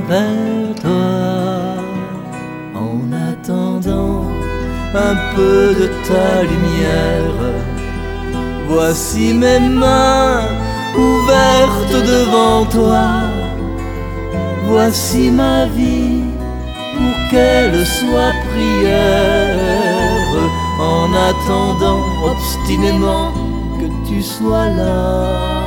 vers toi. En attendant un peu de ta lumière, voici mes mains ouvertes devant toi. Voici ma vie pour qu'elle soit prière, en attendant obstinément que tu sois là.